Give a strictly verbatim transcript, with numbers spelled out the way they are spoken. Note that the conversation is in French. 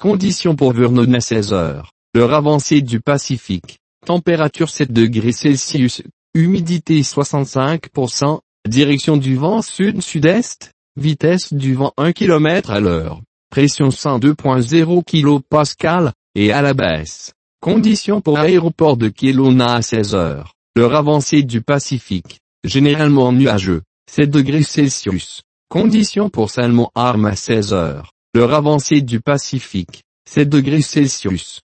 Conditions pour Vernon à seize heures. Heure avancée du Pacifique. Température sept degrés Celsius. Humidité soixante-cinq pour cent. Direction du vent sud-sud-est. Vitesse du vent un kilomètre à l'heure. Pression cent deux virgule zéro kilopascal, et à la baisse. Conditions pour aéroport de Kelowna à seize heures. Heure avancée du Pacifique. Généralement nuageux. sept degrés Celsius. Conditions pour Salmon Arm à seize heures. Heure avancée du Pacifique. sept degrés Celsius.